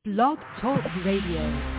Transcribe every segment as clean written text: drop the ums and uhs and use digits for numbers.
Blog Talk Radio.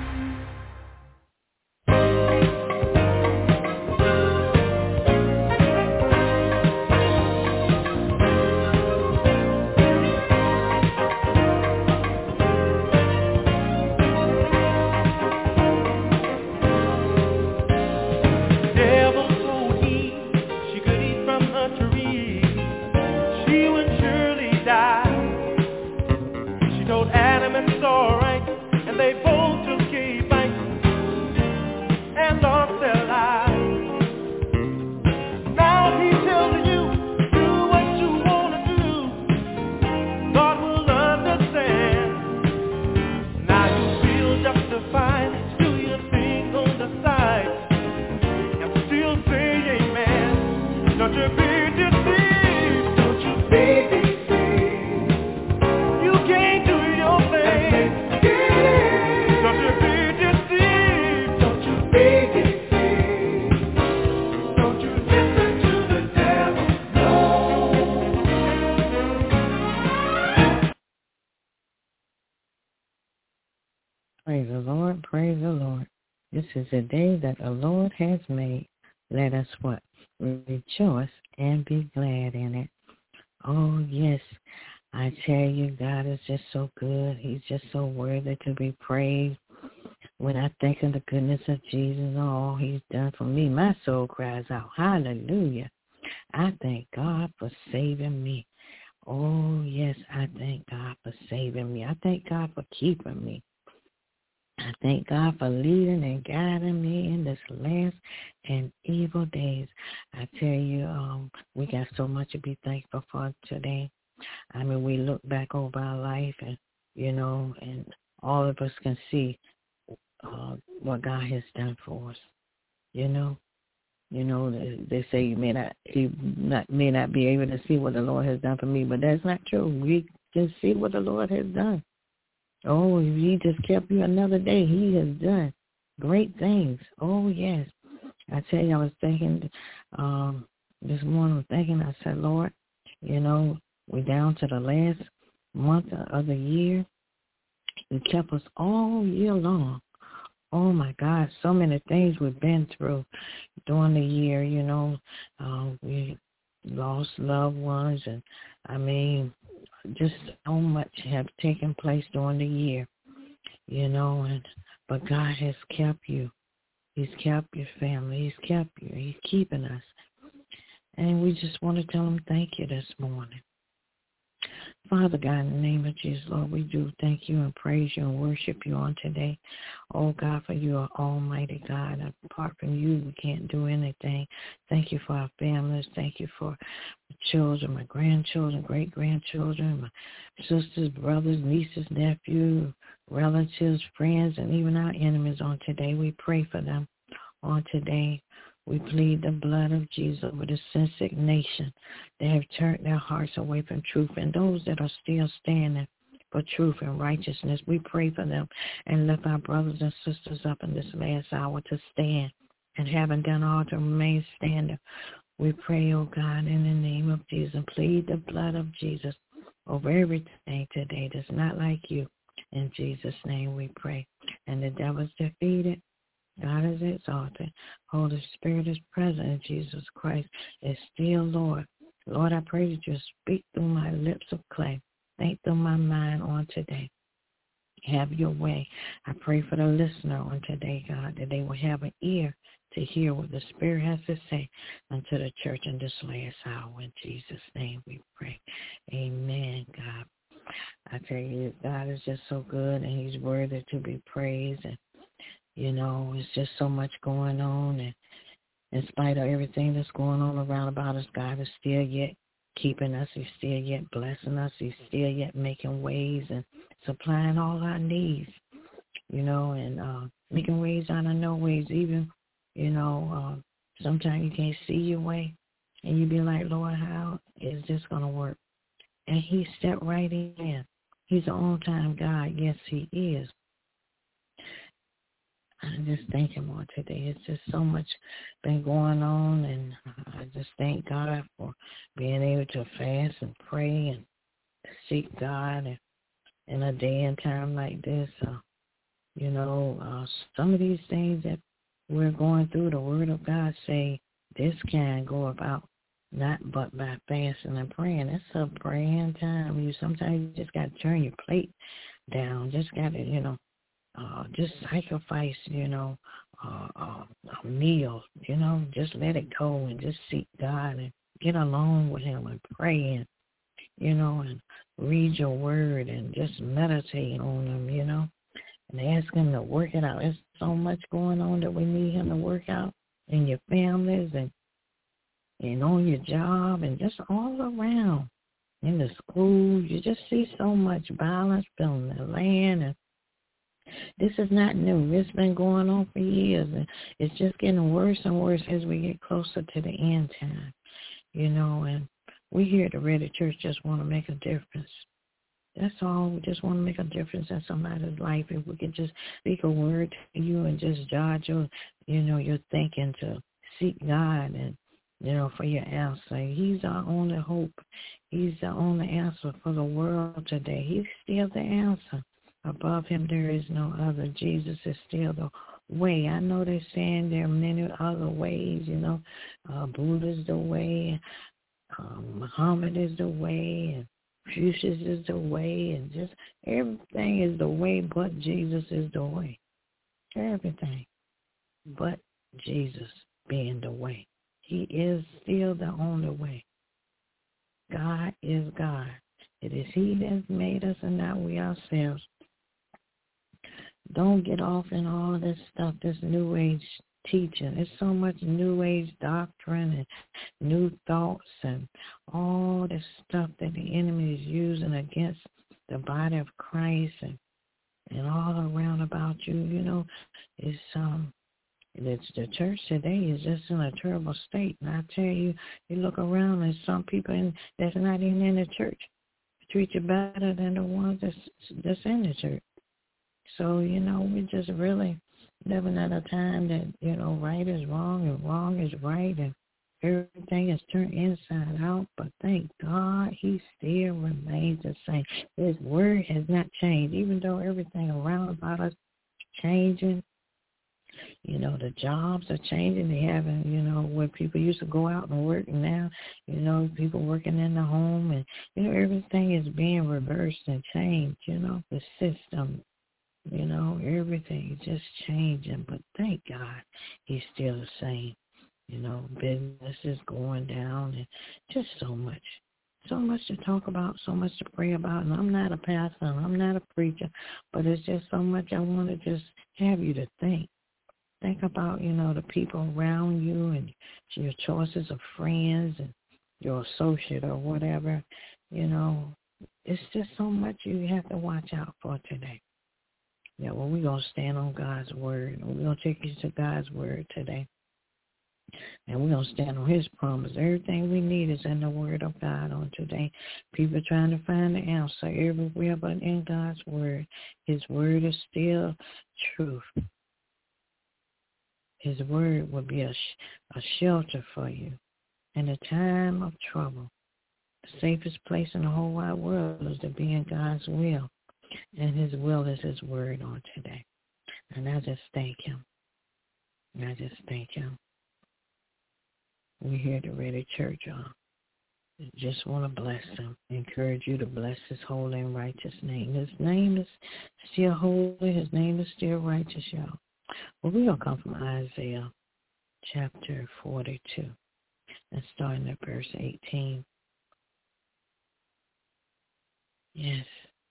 Praise the Lord, praise the Lord. This is the day that the Lord has made. Let us what? Rejoice and be glad in it. Oh, yes, I tell you, God is just so good. He's just so worthy to be praised. When I think of the goodness of Jesus and all He's done for me, my soul cries out, hallelujah. I thank God for saving me. Oh, yes, I thank God for saving me. I thank God for keeping me. I thank God for leading and guiding me in this last and evil days. I tell you, we got so much to be thankful for today. I mean, we look back over our life and, and all of us can see what God has done for us. They say you may not be able to see what the Lord has done for me, but that's not true. We can see what the Lord has done. Oh, if He just kept you another day, He has done great things. Oh, yes. I tell you, I was thinking this morning, I said, Lord, we're down to the last month of the year. You kept us all year long. Oh, my God, so many things we've been through during the year, we lost loved ones, and, just so much have taken place during the year, but God has kept you. He's kept your family. He's kept you. He's keeping us. And we just want to tell Him thank you this morning. Father God, in the name of Jesus, Lord, we do thank you and praise you and worship you on today. Oh, God, for you are almighty God. Apart from you, we can't do anything. Thank you for our families. Thank you for my children, my grandchildren, great-grandchildren, my sisters, brothers, nieces, nephews, relatives, friends, and even our enemies on today. We pray for them on today. We plead the blood of Jesus over the sin-sick nation that have turned their hearts away from truth, and those that are still standing for truth and righteousness. We pray for them and lift our brothers and sisters up in this last hour to stand, and having done all to remain standing. We pray, oh God, in the name of Jesus, plead the blood of Jesus over everything today that's not like you. In Jesus' name we pray. And the devil is defeated. God is exalted. Holy Spirit is present, and Jesus Christ is still Lord. Lord, I pray that you speak through my lips of clay. Think through my mind on today. Have your way. I pray for the listener on today, God, that they will have an ear to hear what the Spirit has to say unto the church in this last hour. In Jesus' name we pray. Amen, God. I tell you, God is just so good, and He's worthy to be praised. And it's just so much going on, and in spite of everything that's going on around about us, God is still yet keeping us. He's still yet blessing us. He's still yet making ways and supplying all our needs, and making ways out of no ways. Even, sometimes you can't see your way, and you be like, Lord, how is this going to work? And He stepped right in. He's an on-time God. Yes, He is. I just thank Him on today. It's just so much been going on, and I just thank God for being able to fast and pray and seek God in a day and time like this. Some of these things that we're going through, the Word of God say this can go about not but by fasting and praying. It's a praying time. Sometimes you just got to turn your plate down. Just got to, just sacrifice, a meal, just let it go and just seek God and get along with Him and pray and read your Word and just meditate on Him, and ask Him to work it out. There's so much going on that we need Him to work out in your families and on your job and just all around. In the schools, you just see so much violence on the land, and this is not new. It's been going on for years, and it's just getting worse and worse as we get closer to the end time, and we here at the Ready Church just want to make a difference. That's all. We just want to make a difference in somebody's life. If we could just speak a word to you and just judge your thinking to seek God and, for your answer. He's our only hope. He's the only answer for the world today. He's still the answer. Above Him there is no other. Jesus is still the way. I know they're saying there are many other ways, Buddha's the way, Muhammad is the way, and Confucius is the way, and just everything is the way, but Jesus is the way. Everything but Jesus being the way. He is still the only way. God is God. It is He that made us and not we ourselves. Don't get off in all this stuff, this New Age teaching. There's so much New Age doctrine and new thoughts and all this stuff that the enemy is using against the body of Christ and all around about you. It's the church today is just in a terrible state. And I tell you, you look around and some people that's not even in the church treat you better than the ones that's in the church. So, we're just really living at a time that, right is wrong and wrong is right and everything is turned inside out. But thank God He still remains the same. His word has not changed, even though everything around about us is changing. The jobs are changing. They haven't, where people used to go out and work, and now, people working in the home, and, everything is being reversed and changed, the system. Everything is just changing, but thank God He's still the same. Business is going down and just so much to talk about, so much to pray about. And I'm not a pastor, and I'm not a preacher, but it's just so much I want to just have you to think. Think about, the people around you and your choices of friends and your associate or whatever. It's just so much you have to watch out for today. Yeah, well, we're going to stand on God's word. We're going to take you to God's word today. And we're going to stand on His promise. Everything we need is in the word of God on today. People trying to find the answer everywhere but in God's word. His word is still truth. His word will be a shelter for you in a time of trouble. The safest place in the whole wide world is to be in God's will. And His will is His word on today. And I just thank Him. We're here at the Ready Church, y'all. Just want to bless Him. Encourage you to bless His holy and righteous name. His name is still holy. His name is still righteous, y'all. Well, we're going to come from Isaiah chapter 42 and starting at verse 18. Yes.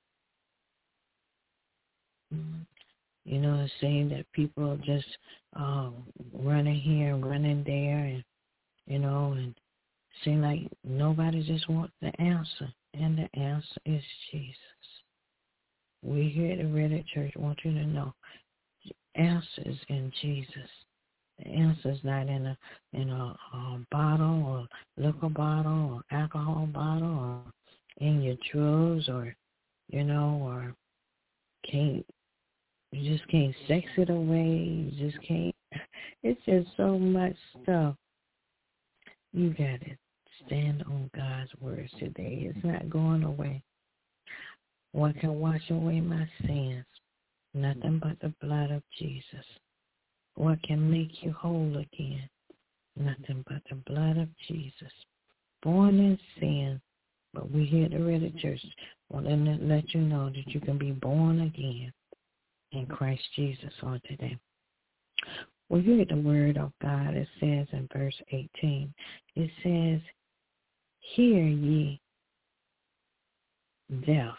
It's saying that people are just running here and running there and, and seem like nobody just wants the answer. And the answer is Jesus. We here at the Ready Church want you to know the answer is in Jesus. The answer is not in a bottle or liquor bottle or alcohol bottle or in your drugs or, or you just can't sex it away. You just can't. It's just so much stuff. You got to stand on God's words today. It's not going away. What can wash away my sins? Nothing but the blood of Jesus. What can make you whole again? Nothing but the blood of Jesus. Born in sin, but we here at the Ready Church want to let you know that you can be born again in Christ Jesus on today. Well, you hear the word of God. It says in verse 18, it says, hear ye deaf,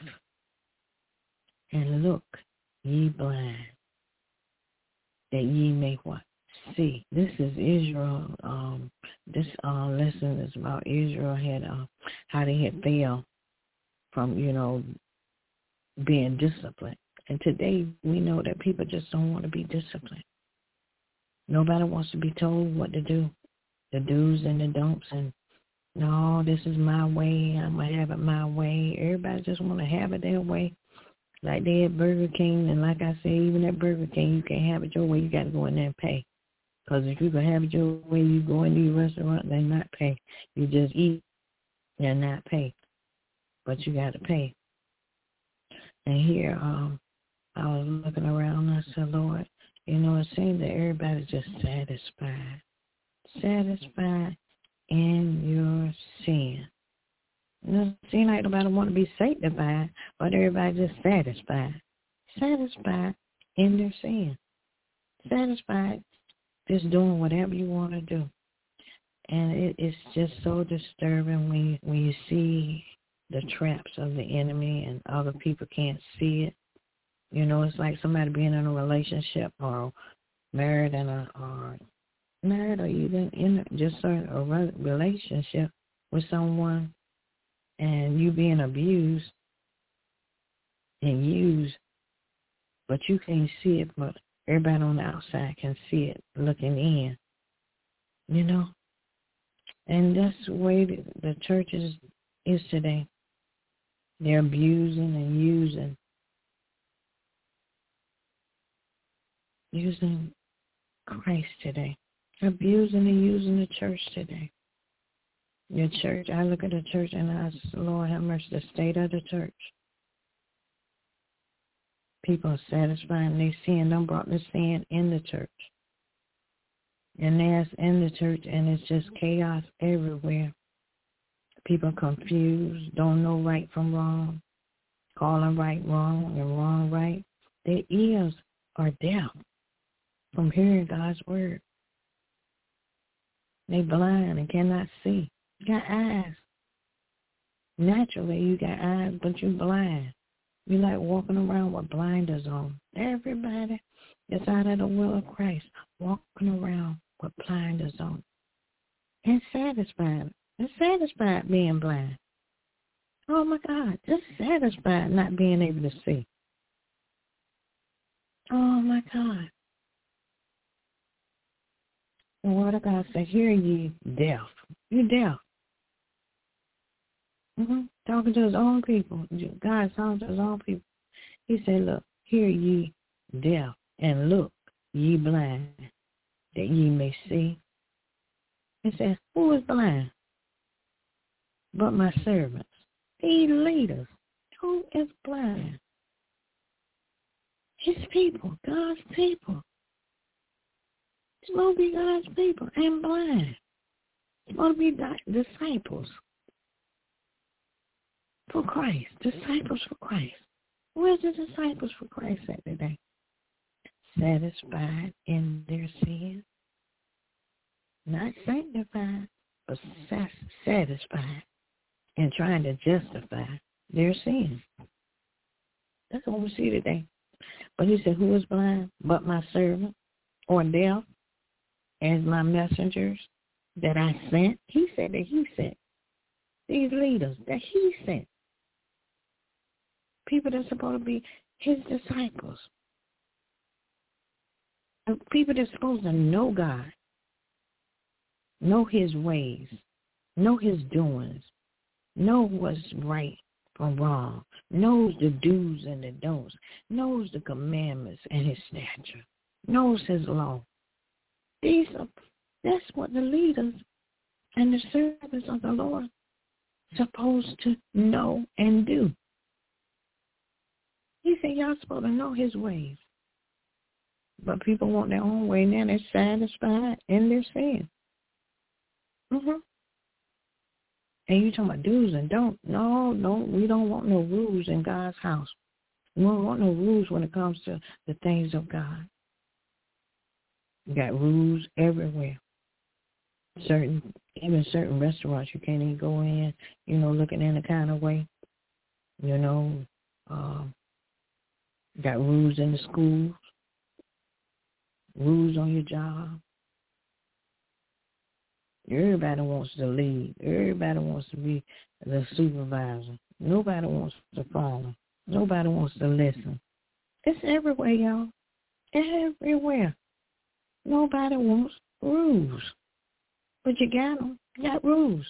and look ye blind, that ye may what? See. This is Israel. This lesson is about Israel had how they had failed from, being disciplined. And today we know that people just don't want to be disciplined. Nobody wants to be told what to do, the do's and the don'ts, and no, this is my way, I'm going to have it my way. Everybody just want to have it their way. Like they at Burger King, and like I say, even at Burger King, you can't have it your way, you got to go in there and pay. Because if you can have it your way, you go in these restaurants, they not pay. You just eat and not pay. But you got to pay. And here, I was looking around and I said, Lord, it seems that everybody's just satisfied. Satisfied in your sin. It seems like nobody want to be sanctified, but everybody just satisfied. Satisfied in their sin. Satisfied just doing whatever you want to do. And it's just so disturbing when you see the traps of the enemy and other people can't see it. It's like somebody being in a relationship or married or even in just a relationship with someone, and you being abused and used, but you can't see it, but everybody on the outside can see it looking in, And that's the way the church is today. They're abusing and using Christ today. Abusing and using the church today. Your church, I look at the church and I say, Lord have mercy, the state of the church. People are satisfying their sin. Them brought the sin in the church. And that's in the church, and it's just chaos everywhere. People confused, don't know right from wrong, calling right wrong and wrong right. Their ears are deaf from hearing God's word. They blind and cannot see. You got eyes. Naturally, you got eyes, but you're blind. You like walking around with blinders on. Everybody that's out of the will of Christ, walking around with blinders on. And satisfied. And satisfied being blind. Oh, my God. Just satisfied not being able to see. Oh, my God. The word of God said, hear ye deaf. You deaf. Talking to his own people. God talking to his own people. He said, look, hear ye deaf, and look ye blind, that ye may see. He said, who is blind? But my servants, these leaders. Who is blind? His people, God's people. It's going to be God's people and blind. It's going to be disciples for Christ. Disciples for Christ. Where's the disciples for Christ at today? Satisfied in their sin. Not sanctified, but satisfied and trying to justify their sin. That's what we see today. But he said, who is blind but my servant, or deaf as my messengers that I sent? He said that he sent. These leaders that he sent. People that's supposed to be his disciples. People that's supposed to know God. Know his ways. Know his doings. Know what's right from wrong. Knows the do's and the don'ts. Knows the commandments and his stature. Knows his law. That's what the leaders and the servants of the Lord supposed to know and do. He said, y'all supposed to know his ways. But people want their own way. Now they're satisfied in their sin. And you talking about do's and don'ts. No, we don't want no rules in God's house. We don't want no rules when it comes to the things of God. You got rules everywhere. Even certain restaurants you can't even go in, looking in a kind of way. Got rules in the schools, rules on your job. Everybody wants to lead. Everybody wants to be the supervisor. Nobody wants to follow. Nobody wants to listen. It's everywhere, y'all. Everywhere. Nobody wants rules. But you got them. You got rules.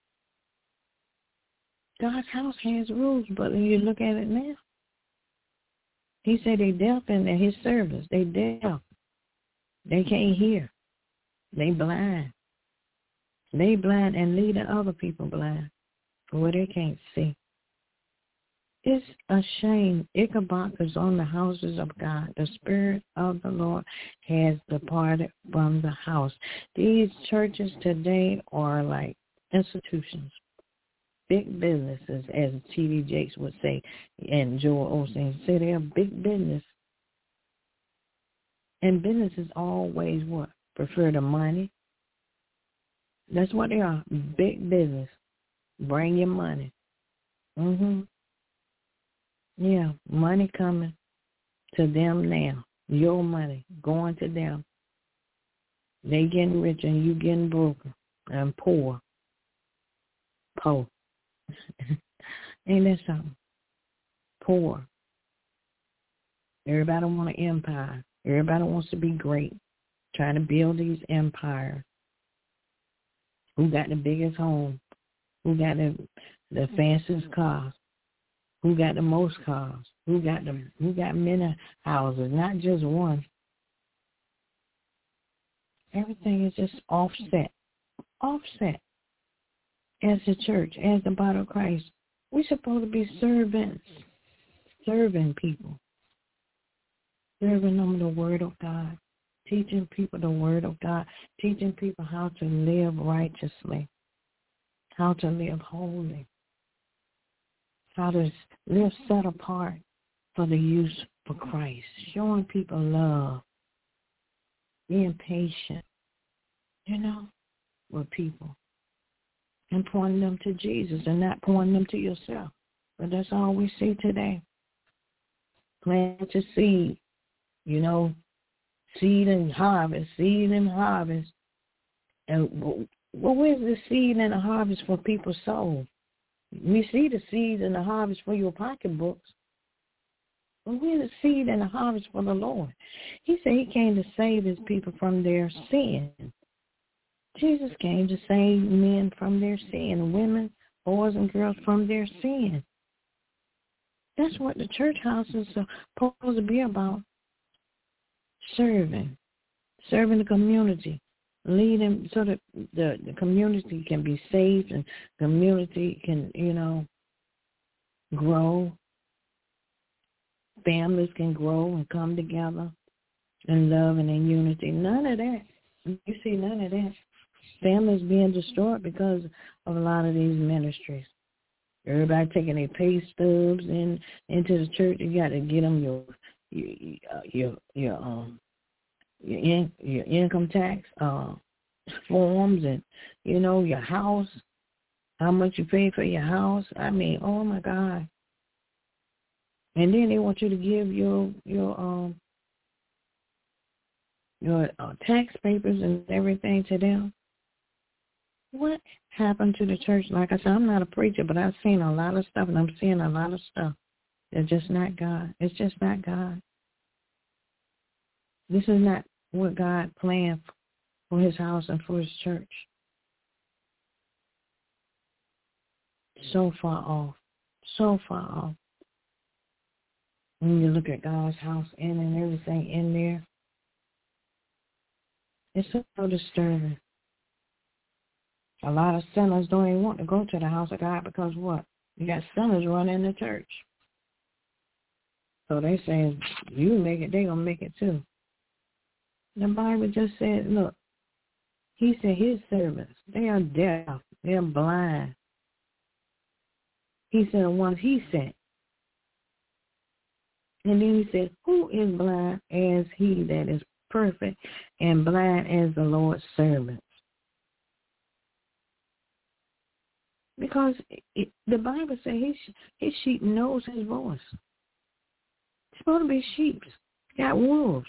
God's house has rules, but when you look at it now, he said they deaf in his service. They deaf. They can't hear. They blind. They blind and leading other people blind where they can't see. It's a shame. Ichabod is on the houses of God. The Spirit of the Lord has departed from the house. These churches today are like institutions, big businesses, as T.D. Jakes would say, and Joel Osteen say they're big business. And businesses always what? Prefer the money. That's what they are, big business. Bring your money. Yeah, money coming to them now. Your money going to them. They getting rich and you getting broken and poor. Ain't that something? Poor. Everybody want an empire. Everybody wants to be great. Trying to build these empires. Who got the biggest home? Who got the fanciest cars? Who got the most cars? Who got many houses, not just one? Everything is just offset. Offset. As the church, as the body of Christ, we're supposed to be servants, serving people, serving them the Word of God, teaching people the Word of God, teaching people how to live righteously, how to live holy, how to live set apart for the use for Christ, showing people love, being patient, with people, and pointing them to Jesus and not pointing them to yourself. But that's all we see today. Plant your seed, seed and harvest, seed and harvest. And where's the seed and the harvest for people's souls? We see the seed and the harvest for your pocketbooks. But where's the seed and the harvest for the Lord? He said he came to save his people from their sin. Jesus came to save men from their sin, women, boys and girls from their sin. That's what the church house is supposed to be about. Serving the community, leading so that the community can be saved and community can, grow. Families can grow and come together in love and in unity. None of that. You see none of that. Families being destroyed because of a lot of these ministries. Everybody taking their pay stubs into the church. You got to get them your income tax forms and your house, how much you pay for your house. I mean, oh my God! And then they want you to give your tax papers and everything to them. What happened to the church? Like I said, I'm not a preacher, but I've seen a lot of stuff, and I'm seeing a lot of stuff that's just not God. It's just not God. This is not what God planned for his house and for his church. So far off. So far off. When you look at God's house and everything in there, it's so disturbing. A lot of sinners don't even want to go to the house of God because what? You got sinners running the church. So they saying, you make it, they going to make it too. The Bible just said, look, he said his servants, they are deaf, they're blind. He said the ones he sent. And then he said, who is blind as he that is perfect and blind as the Lord's servants? Because the Bible says his sheep knows his voice. It's supposed to be sheep. Got wolves.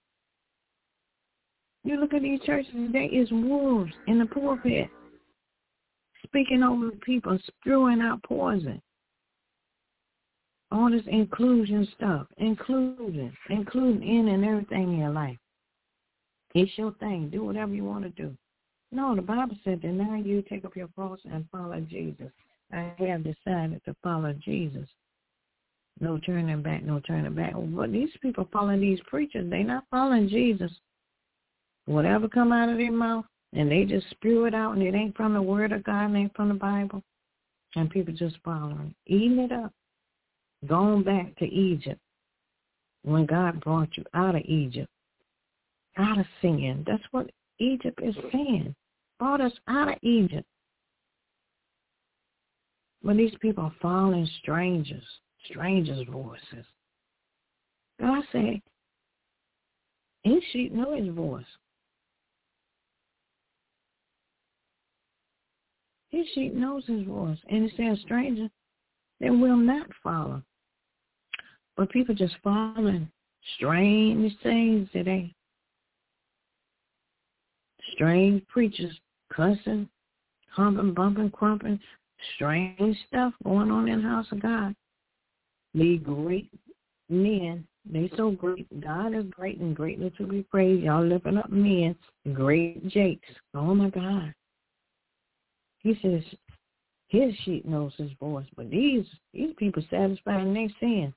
You look at these churches today, it's wolves in the pulpit, speaking over people, spewing out poison. All this inclusion stuff, including in and everything in your life. It's your thing. Do whatever you want to do. No, the Bible said, deny you, take up your cross, and follow Jesus. I have decided to follow Jesus. No turning back, no turning back. But these people following these preachers, they're not following Jesus. Whatever come out of their mouth, and they just spew it out, and it ain't from the Word of God, it ain't from the Bible, and people just following, eating it up, going back to Egypt when God brought you out of Egypt, out of sin. That's what Egypt is saying. Brought us out of Egypt. But these people are following strangers' voices. God said, his sheep know his voice. His sheep knows his voice. And it says, stranger, they will not follow. But people just following strange things today. Strange preachers cussing, humping, bumping, crumping, strange stuff going on in the house of God. These great men, they so great. God is great and greatly to be praised. Y'all lifting up men, great jakes. Oh, my God. He says his sheep knows his voice, but these people satisfied in their sin.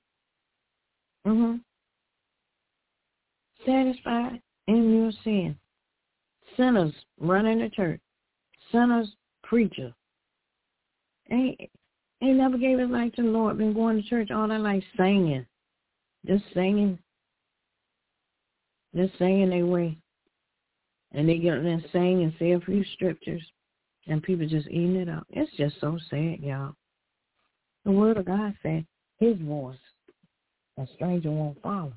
Satisfied in your sin. Sinners running the church. Sinners preacher. Ain't never gave his life to the Lord. Been going to church all their life singing. Just singing their way. And they get up there and sing and say a few scriptures. And people just eating it up. It's just so sad, y'all. The Word of God said his voice, a stranger won't follow.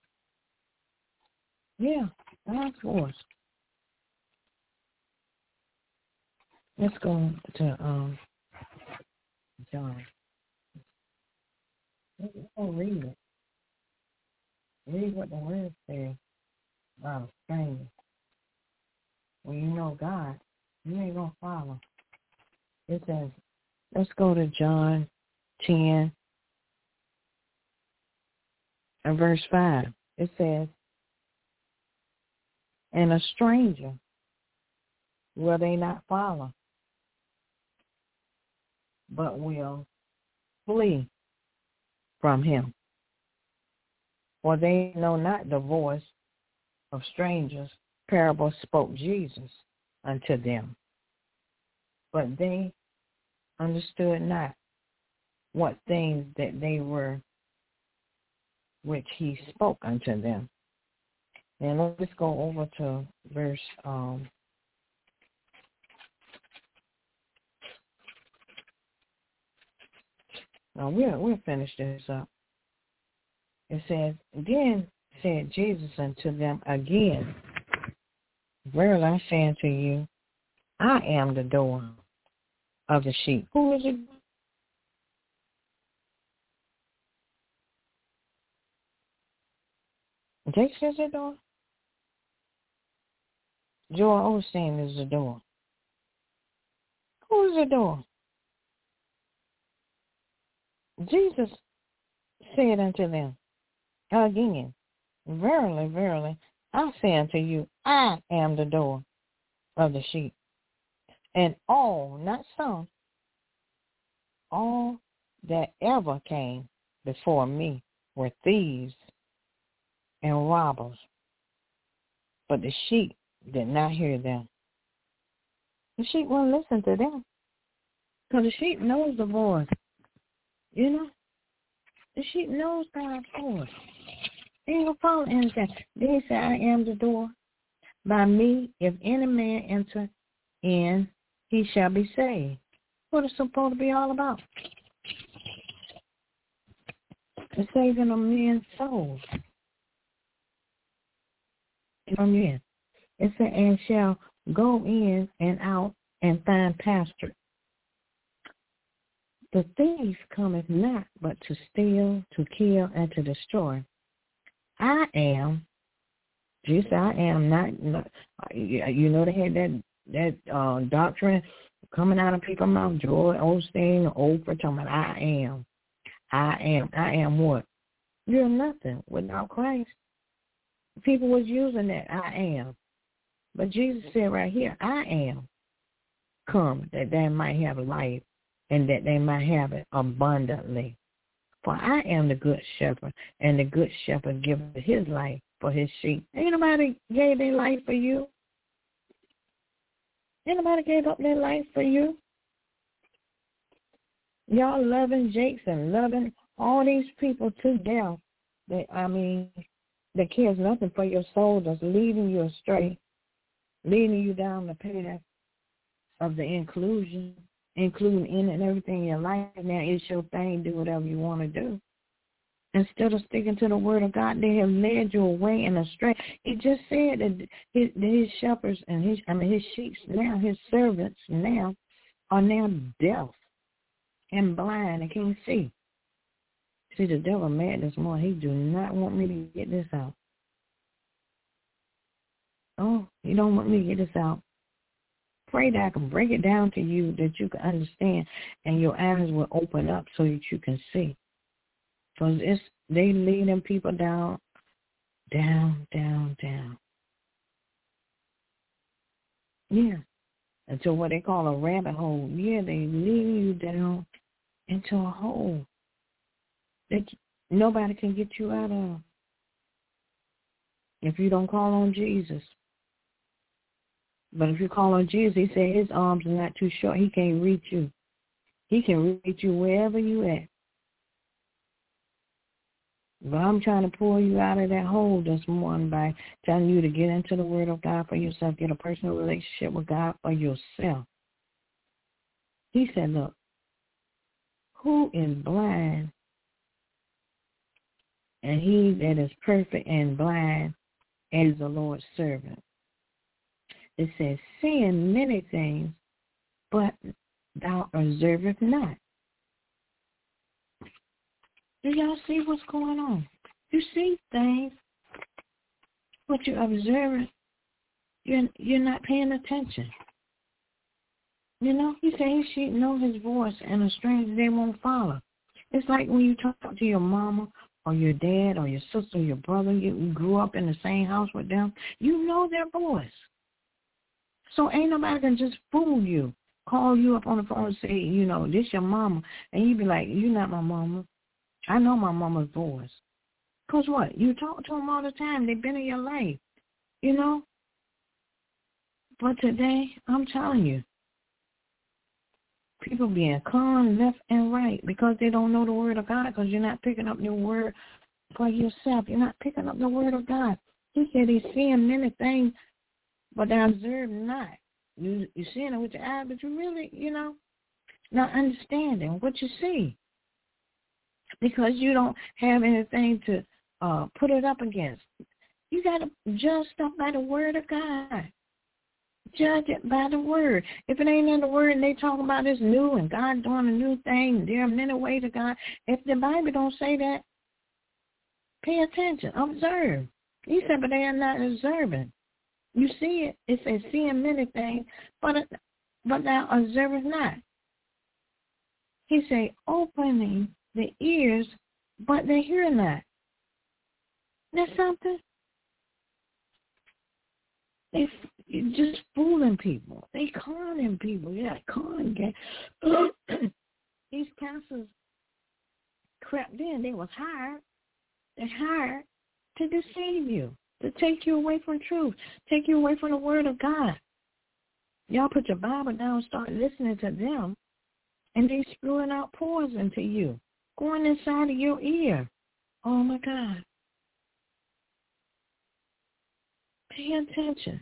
Yeah, God's voice. Let's go to John. Let's read it. Read what the Word says about a stranger. When you know God, you ain't going to follow. It says, let's go to John 10 and verse 5. It says, and a stranger will they not follow, but will flee from him. For they know not the voice of strangers. Parable spoke Jesus unto them. But they understood not what things that they were which he spoke unto them. And let's go over to verse now we'll finish this up. It says, then said Jesus unto them again, verily I say unto you, I am the door of the sheep. Who is it? Jake says the door. Joel Osteen is the door. Who is the door? Jesus said unto them again, verily, verily, I say unto you, I am the door of the sheep. And all, not some, all that ever came before me were thieves and robbers. But the sheep did not hear them. The sheep won't listen to them. Because the sheep knows the voice. You know? The sheep knows God's voice. They ain't gonna follow anything. They say, I am the door. By me, if any man enter in, he shall be saved. What it's supposed to be all about? The saving of men's souls. From in. It said, and shall go in and out and find pasture. The thief cometh not but to steal, to kill, and to destroy. I am, Jesus, I am not you know, they had that doctrine coming out of people's mouth, Joel Osteen, Oprah, talking about I am what? You're nothing without Christ. People was using that, I am. But Jesus said right here, I am come that they might have life and that they might have it abundantly. For I am the good shepherd, and the good shepherd giveth his life for his sheep. Ain't nobody gave their life for you. Ain't nobody gave up their life for you. Y'all loving Jakes and loving all these people to death. That cares nothing for your soul, that's leading you astray, leading you down the path of the including in and everything in your life. Now it's your thing, do whatever you want to do. Instead of sticking to the word of God, they have led you away and astray. It just said that his shepherds and his sheep now, his servants now, are now deaf and blind and can't see. See, the devil mad this morning. He do not want me to get this out. Oh, he don't want me to get this out. Pray that I can break it down to you, that you can understand, and your eyes will open up so that you can see. Because they lead them people down. Yeah. Until what they call a rabbit hole. Yeah, they lead you down into a hole that nobody can get you out of if you don't call on Jesus. But if you call on Jesus, he said his arms are not too short. He can't reach you. He can reach you wherever you at. But I'm trying to pull you out of that hole this morning by telling you to get into the Word of God for yourself, get a personal relationship with God for yourself. He said, look, who is blind? And he that is perfect and blind is the Lord's servant. It says, seeing many things, but thou observest not. Do y'all see what's going on? You see things, but you observe it. You're not paying attention. You know, he said his sheep know his voice, and a stranger they won't follow. It's like when you talk to your mama or your dad or your sister or your brother, you grew up in the same house with them, you know their voice. So ain't nobody can just fool you, call you up on the phone and say, you know, this your mama. And you be like, you're not my mama. I know my mama's voice. Because what? You talk to them all the time. They've been in your life, you know. But today, I'm telling you, people being conned left and right because they don't know the word of God, because you're not picking up your word for yourself. You're not picking up the word of God. He said he's seeing many things, but they observe not. You're seeing it with your eyes, but you really, you know, not understanding what you see. Because you don't have anything to put it up against. You got to judge stuff by the word of God. Judge it by the word. If it ain't in the word and they talk about this new and God doing a new thing, there are many ways of God. If the Bible don't say that, pay attention, observe. He said, but they are not observing. You see it. It says, seeing many things, but thou observest not. He said, opening the ears, but they hear not. That's something. They just fooling people. They conning people. Yeah, con game. These pastors crept in. They was hired. They hired to deceive you, to take you away from truth, take you away from the word of God. Y'all put your Bible down and start listening to them, and they spewing out poison to you. going inside of your ear. Oh, my God. Pay attention.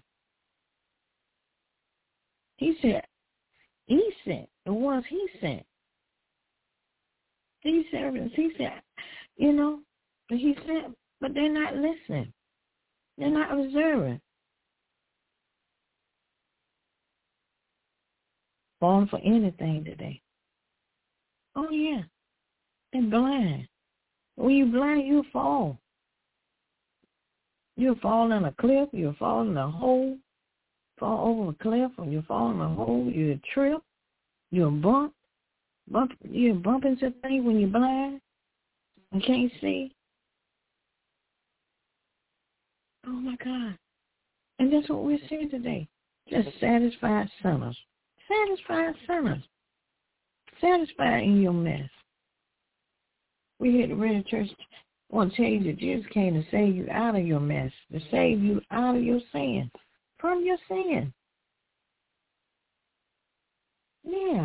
He said, the ones he sent. These servants, he said, he said, but they're not listening. They're not observing. Falling for anything today. Oh, yeah. They're blind. When you're blind, you'll fall. You'll fall in a cliff. You'll fall in a hole. Fall over a cliff, or you'll fall in a hole. You'll trip. You'll bump. You'll bump into things when you're blind and can't see. Oh, my God. And that's what we're seeing today. Just satisfied sinners. Satisfied sinners. Satisfied in your mess. We here at the Radio Church want to tell you that Jesus came to save you out of your mess, to save you out of your sin, from your sin. Yeah.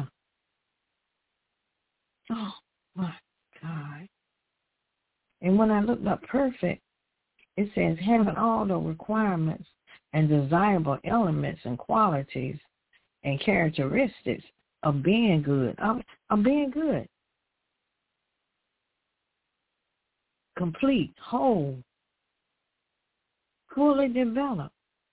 Oh, my God. And when I looked up perfect, it says having all the requirements and desirable elements and qualities and characteristics of being good. Of being good. Complete, whole, fully developed.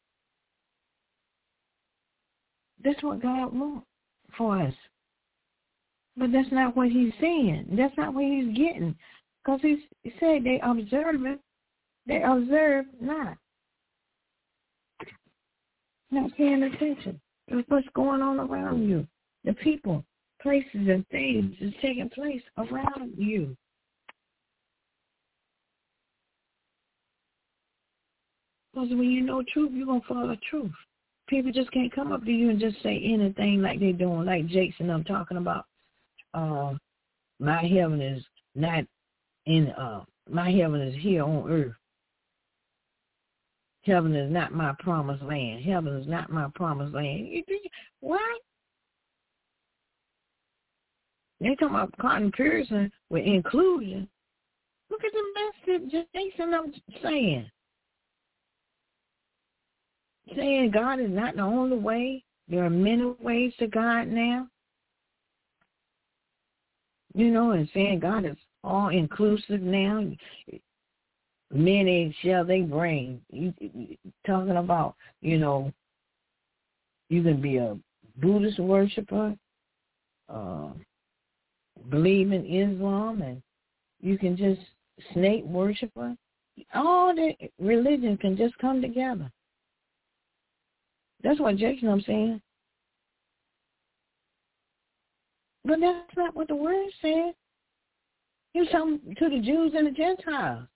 That's what God wants for us. But that's not what he's saying. That's not what he's getting. Because he said they observe it. They observe not. Not paying attention to what's going on around you. The people, places, and things is taking place around you. Because when you know truth, you're going to follow truth. People just can't come up to you and just say anything like they're doing, like Jake's and I'm talking about. My heaven is not in, my heaven is here on earth. Heaven is not my promised land. Heaven is not my promised land. What? They talking about Cotton Pearson with inclusion. Look at the mess that Jason I'm saying. Saying God is not the only way. There are many ways to God now. And saying God is all inclusive now. Many shall they bring. Talking about, you can be a Buddhist worshiper, believe in Islam, and you can just snake worshiper. All the religion can just come together. That's what Jason I'm saying. But that's not what the word said. He was talking to the Jews and the Gentiles.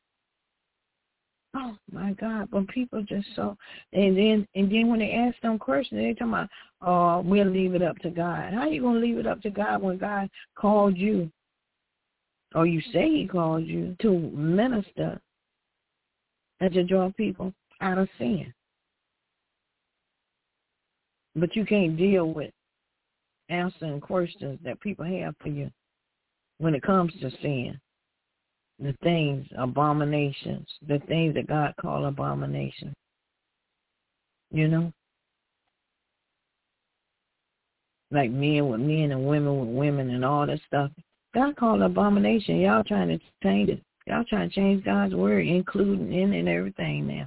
Oh my God! But people just so, and then when they ask them questions, they talking about, "Oh, we'll leave it up to God." How you gonna leave it up to God when God called you, or you say He called you to minister and to draw people out of sin? But you can't deal with answering questions that people have for you when it comes to sin. The things, abominations, the things that God called abominations. Like men with men and women with women and all that stuff. God called abomination. Y'all trying to change it. Y'all trying to change God's word, including in and everything now.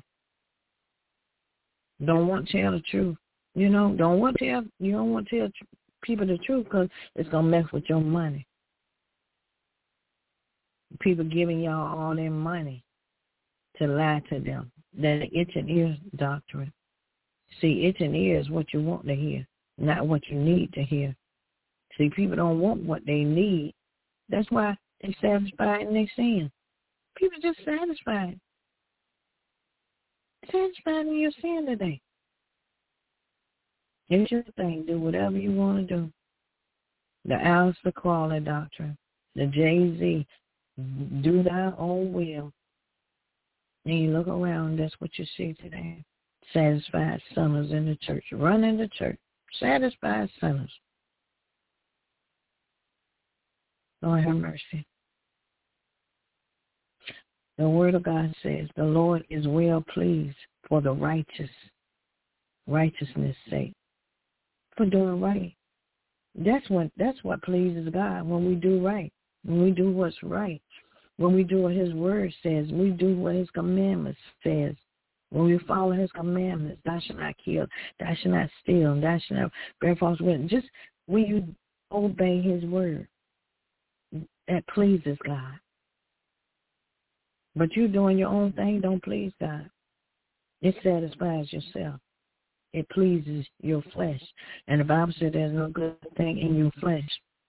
Don't want to tell the truth. You don't want to tell people the truth because it's going to mess with your money. People giving y'all all their money to lie to them. That itch and ears doctrine. See, itch and ear is what you want to hear, not what you need to hear. See, people don't want what they need. That's why they're satisfied in their sin. People just satisfied. Satisfied in your sin today. It's your thing. Do whatever you want to do. The Alistair Crowley doctrine. The Jay-Z. Do thy own will. And you look around, that's what you see today. Satisfied sinners in the church. Running the church. Satisfied sinners. Lord have mercy. The word of God says the Lord is well pleased for the righteousness' sake, for doing right. That's what pleases God, when we do right, when we do what's right, when we do what his word says, we do what his commandments says. When we follow his commandments, thou shalt not kill, thou shalt not steal, thou shalt not bear false witness. Just when you obey his word, that pleases God. But you doing your own thing don't please God. It satisfies yourself. It pleases your flesh. And the Bible said there's no good thing in your flesh.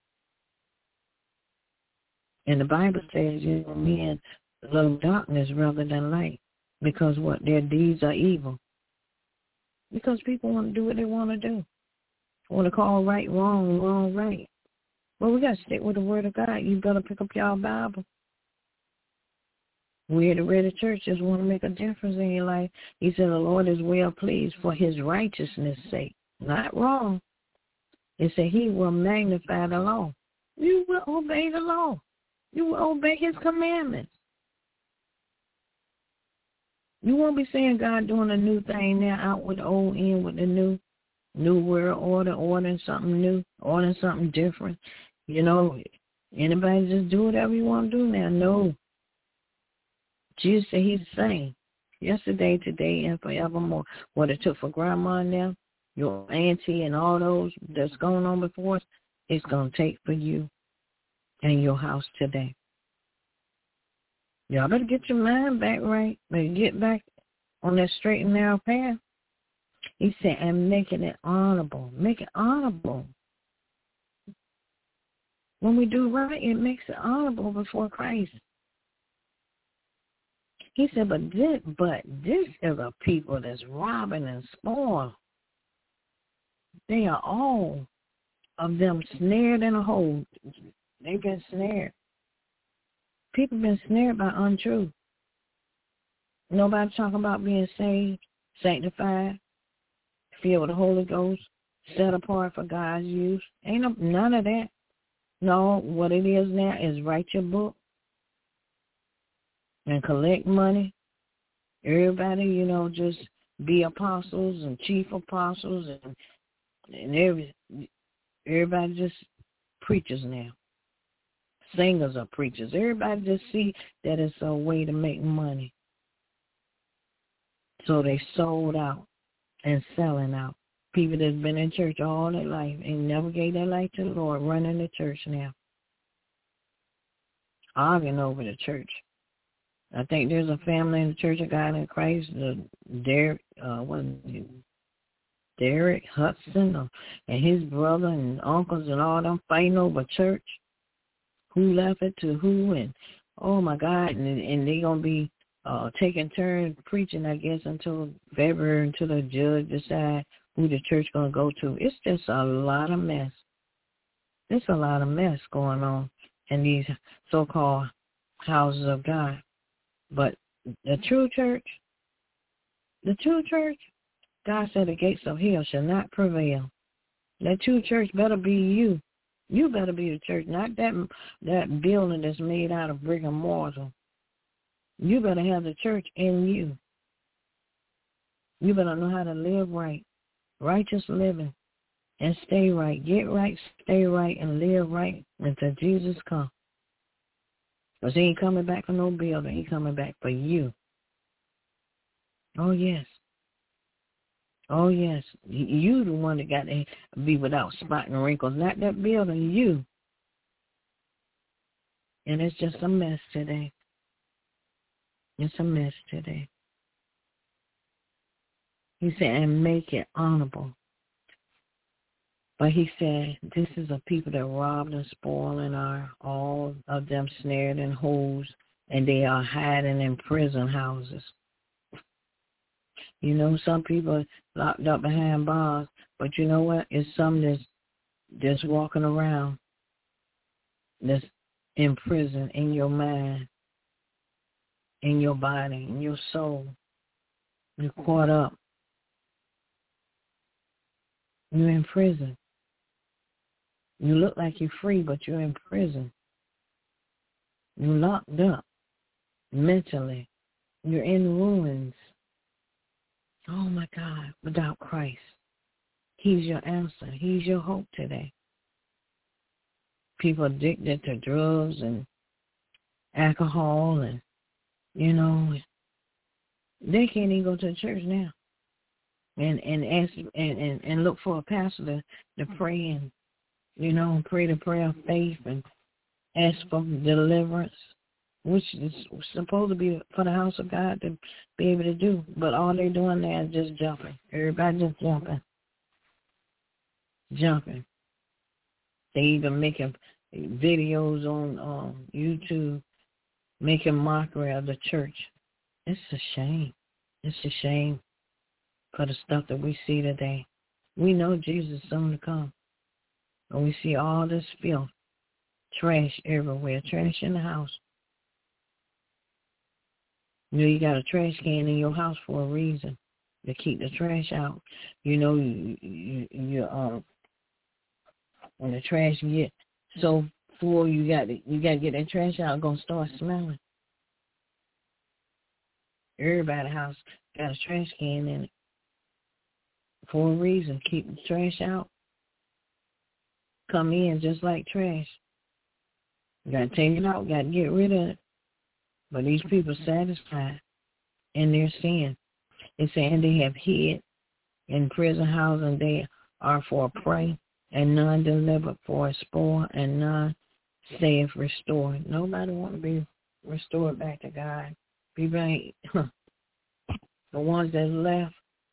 And the Bible says men love darkness rather than light, because what? Their deeds are evil. Because people want to do what they want to do. Want to call right wrong, wrong right. Well, we got to stick with the word of God. You better pick up your Bible. We at the Ready Church just want to make a difference in your life. He said the Lord is well pleased for his righteousness' sake. Not wrong. It said he will magnify the law. You will obey the law. You will obey his commandments. You won't be seeing God doing a new thing now, out with the old, in with the new world order, ordering something new, ordering something different. You know, anybody just do whatever you want to do now. No. Jesus said he's the same. Yesterday, today, and forevermore. What it took for grandma now, your auntie, and all those that's going on before us, it's going to take for you and your house today. Y'all better get your mind back right. Better get back on that straight and narrow path. He said, and making it honorable. Make it honorable. When we do right, it makes it honorable before Christ. He said, but this is a people that's robbing and spoiled. They are all of them snared in a hole. They've been snared. People been snared by untruth. Nobody talking about being saved, sanctified, filled with the Holy Ghost, set apart for God's use. Ain't none of that. No, what it is now is write your book and collect money. Everybody, just be apostles and chief apostles and everybody just preachers now. Singers are preachers. Everybody just see that it's a way to make money. So they sold out and selling out. People that's been in church all their life and never gave their life to the Lord, running the church now. Arguing over the church. I think there's a family in the Church of God in Christ, Derek Hudson and his brother and uncles and all them fighting over church. Who left it to who, and oh my God, and they going to be taking turns preaching, I guess, until February, until the judge decide who the church going to go to. It's just a lot of mess. There's a lot of mess going on in these so-called houses of God. But the true church, God said the gates of hell shall not prevail. That true church better be you. You better be the church, not that building that's made out of brick and mortar. You better have the church in you. You better know how to live right, righteous living, and stay right. Get right, stay right, and live right until Jesus comes. Because he ain't coming back for no building. He's coming back for you. Oh, yes. Oh, yes. You the one that got to be without spot and wrinkles. Not that building, you. And it's just a mess today. It's a mess today. He said, and make it honorable. But he said, this is a people that robbed and spoiled and are all of them snared in holes, and they are hiding in prison houses. Some people are locked up behind bars, but you know what? It's some that's just walking around that's in prison in your mind, in your body, in your soul. You're caught up. You're in prison. You look like you're free, but you're in prison. You're locked up mentally. You're in ruins. Oh, my God, without Christ. He's your answer. He's your hope today. People addicted to drugs and alcohol and, they can't even go to the church now and ask and look for a pastor to pray and, pray the prayer of faith and ask for deliverance, which is supposed to be for the house of God to be able to do. But all they're doing now is just jumping. Everybody just jumping. They even making videos on YouTube making mockery of the church. It's a shame. It's a shame for the stuff that we see today. We know Jesus is soon to come. And we see all this filth, trash everywhere, trash in the house. You got a trash can in your house for a reason, to keep the trash out. When the trash get so full, you got to get that trash out. It's gonna start smelling. Everybody's house got a trash can in it for a reason. Keep the trash out. Come in just like trash. You got to take it out. Got to get rid of it. But these people satisfied in their sin. It's saying they have hid in prison house, and they are for a prey, and none delivered for a spoil, and none saith restored. Nobody want to be restored back to God. People ain't, the ones that left,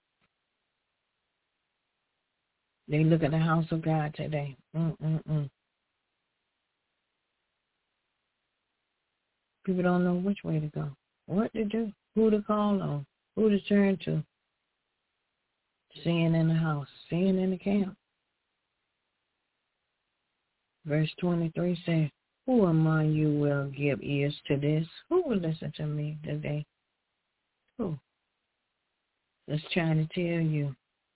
they look at the house of God today. People don't know which way to go, what to do, who to call on, who to turn to. Sin in the house, sin in the camp. Verse 23 says, who among you will give ears to this? Who will listen to me today? Who? That's trying to tell you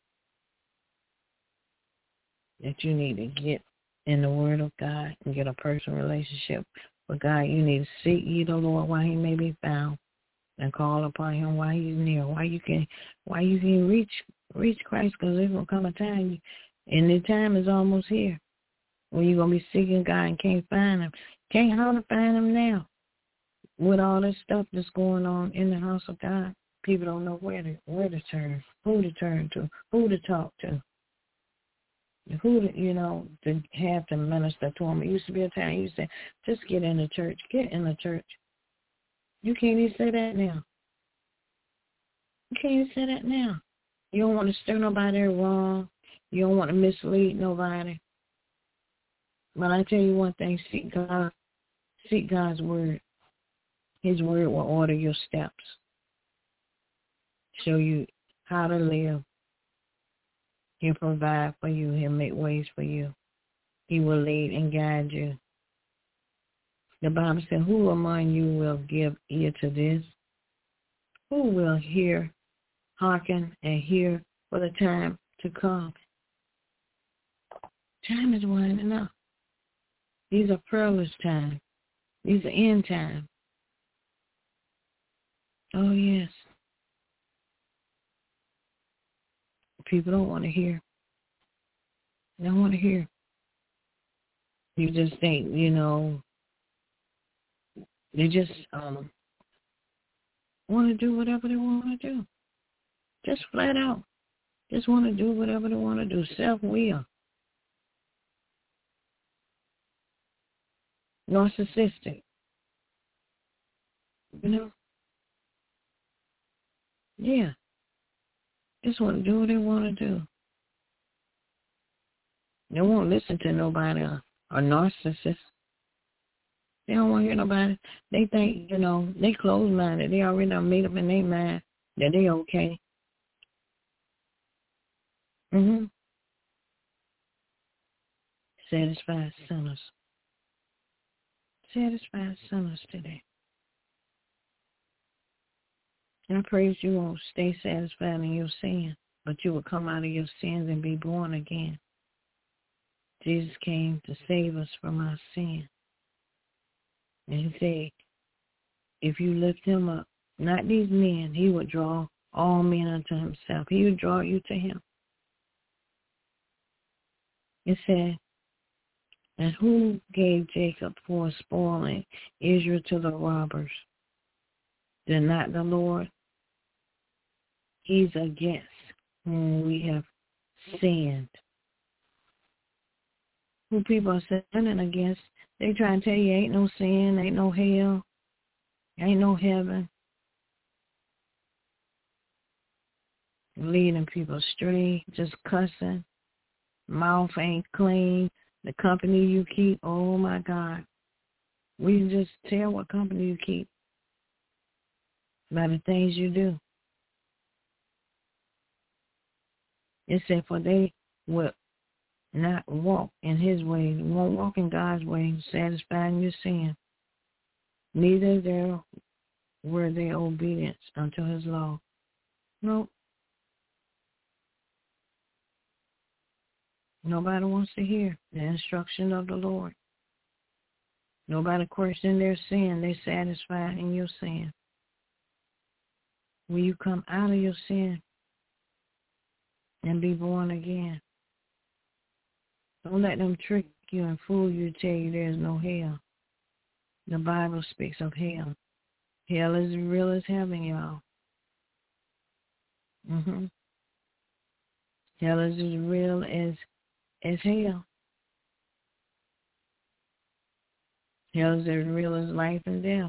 that you need to get in the Word of God and get a personal relationship with God. You need to seek ye the Lord while he may be found, and call upon him while he's near. While you can reach Christ, because there's gonna come a time, and the time is almost here, when you're gonna be seeking God and can't find him. Can't hardly find him now. With all this stuff that's going on in the house of God, people don't know where to turn, who to turn to, who to talk to. Who to have to minister to them. It used to be a time you said, just get in the church. Get in the church. You can't even say that now. You can't even say that now. You don't want to stir nobody wrong. You don't want to mislead nobody. But I tell you one thing, seek God. Seek God's word. His word will order your steps. Show you how to live. He'll provide for you. He'll make ways for you. He will lead and guide you. The Bible said, who among you will give ear to this? Who will hearken and hear for the time to come? Time is winding up. These are perilous times. These are end times. Oh, yes. People don't want to hear. They don't want to hear. You just think, they just want to do whatever they want to do. Just flat out. Just want to do whatever they want to do. Self-will. Narcissistic. Yeah. Just want to do what they want to do. They won't listen to nobody, a narcissist. They don't want to hear nobody. They think, they closed-minded. They already done made up in their mind that they okay. Satisfied sinners. Satisfied sinners today. And I pray you won't stay satisfied in your sin, but you will come out of your sins and be born again. Jesus came to save us from our sin. And he said, if you lift him up, not these men, he would draw all men unto himself. He would draw you to him. It said, and who gave Jacob for spoiling Israel to the robbers? Did not the Lord? He's against whom we have sinned. Who people are sinning against, they try to tell you ain't no sin, ain't no hell, ain't no heaven. Leading people astray, just cussing. Mouth ain't clean. The company you keep, oh my God. We can just tell what company you keep by the things you do. It said, for they will not walk in his ways, won't walk in God's ways, satisfying your sin. Neither there were they obedience unto his law. No. Nobody wants to hear the instruction of the Lord. Nobody questions their sin. They're satisfied in your sin. Will you come out of your sin and be born again? Don't let them trick you and fool you, tell you there's no hell. The Bible speaks of hell. Hell is as real as heaven, y'all. Hell is as real as hell. Hell is as real as life and death.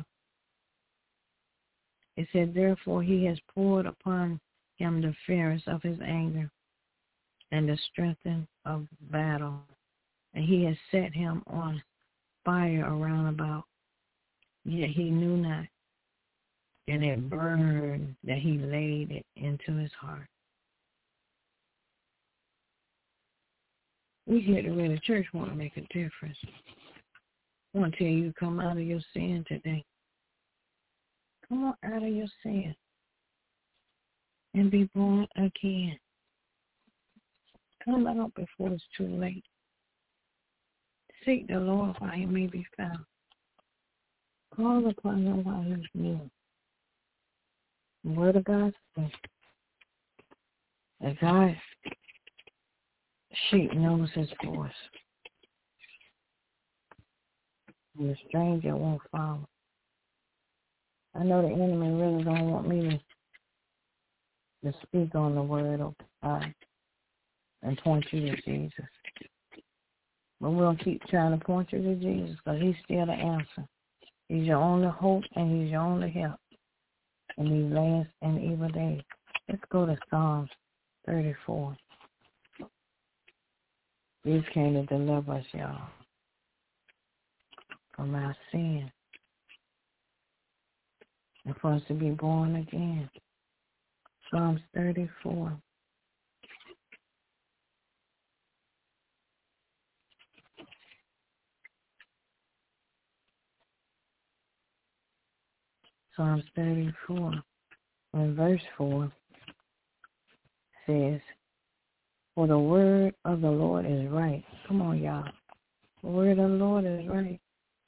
It said, therefore he has poured upon him the fierce of his anger and the strength of battle. And he has set him on fire around about. Yet he knew not. And it burned that he laid it into his heart. We here to where the church want to make a difference. I want to tell you, come out of your sin today. Come on out of your sin and be born again. Come out before it's too late. Seek the Lord while he may be found. Call upon him while he's near. The word of God says, that God's sheep knows his voice. And the stranger won't follow. I know the enemy really don't want me to speak on the word of God and point you to Jesus. But we'll keep trying to point you to Jesus because he's still the answer. He's your only hope and he's your only help in these last and evil days. Let's go to Psalms 34. Jesus came to deliver us, y'all, from our sin and for us to be born again. Psalms 34. Psalms 34, and verse 4 says, for the word of the Lord is right. Come on, y'all. The word of the Lord is right.